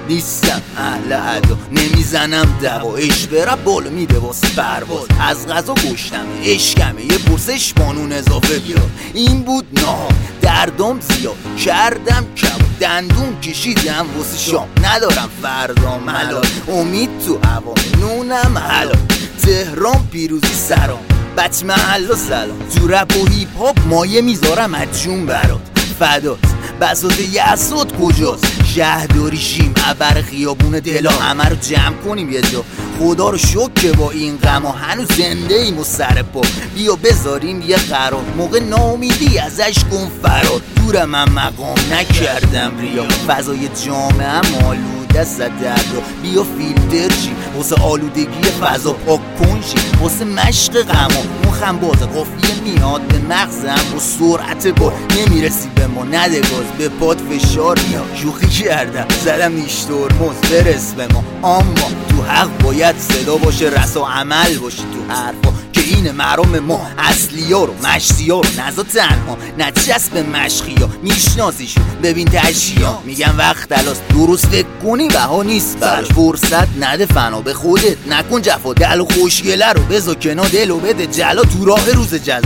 نیستم اهل عدا، نمیزنم دوا، عشق برم بالا میده واسه پرواز. از غذا گشتم عشقمه، یه پرسش بانون اضافه بیار. این بود نها دردم زیاد کردم کباب، دندون کشیدم واسه شام، ندارم فردا ملال. امید تو هوا، نونم حلال، تهران پیروزی سرام، بچ محل و سلام. تو رپ و هیپ هاپ مایه میذارم از جون برات، فدات بساط یسود کجاست؟ شهرداری شیم ابر خیابون دلا، همه رو جمع کنیم یه جا. خدا رو شکر که با این غم هنوز زنده ایم و سر پا. بیا بذاریم یه قرار، موقع ناامیدی ازش کن فرار. دورم من مقام نکردم ریا، فضای جامعه هم آلوده صد دردا. بیا فیلتر چی واسه آلودگی فضا، پاک کن چی واسه مشق غما. مخم بازه قافیه میاد به مغزم با سرعت بار، نمیرسی به ما نده گاز، به پاد فشار میاد. شوخی کردم زدم نیشتور موز برس به ما، اما تو حق باید صدا باشه، رسا عمل باشه تو حرفا. که این محرام ما اصلی ها رو مشتی ها رو نزا تنها، نچسب به مشخی ها میشناسیشون ببین تشیا. میگم وقت تلاست درست فکر کنی بها نیست براش، فرصت نده فنا به خودت نکن جفا. دل و خوشگله رو بذار کنار، دل و بده جلا تو راه روز جزا.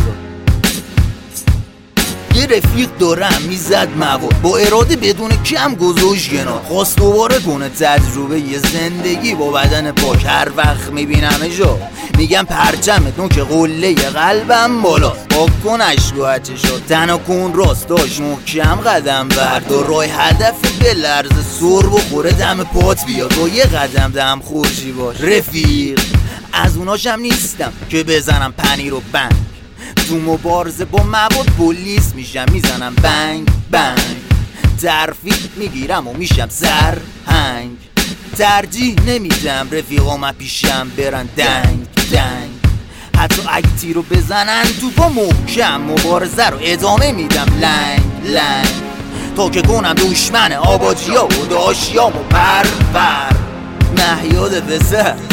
یه رفیق دارم میزد مواد، با اراده بدون کم گذاشت کنار، خواست دوباره کنه تجربه یه زندگی با بدن پاک. هر وقت میبینم جا میگم پرچمت نوک قله قلبم بالاست، پاک کن عشق و چشات، تنها کن راست داشت محکم قدم بردار. راه هدف به لرز سر بخوره دم پات بیاد، با یه قدم دم خورشی باش رفیق. از اوناشم نیستم که بزنم پنیر و بنگ، تو مبارزه با مواد پلیس میشم میزنم بنگ بنگ. ترفیع میگیرم و میشم سرهنگ، ترجیح نمیدم رفیقام پیشم برن دنگ دنگ. حتی اگه تیرو بزنن تو پا محکم، مبارزه رو ادامه میدم لنگ لنگ، تا که کنم دشمن آباجی ها و داشیام و پر پر. مهیاد پسر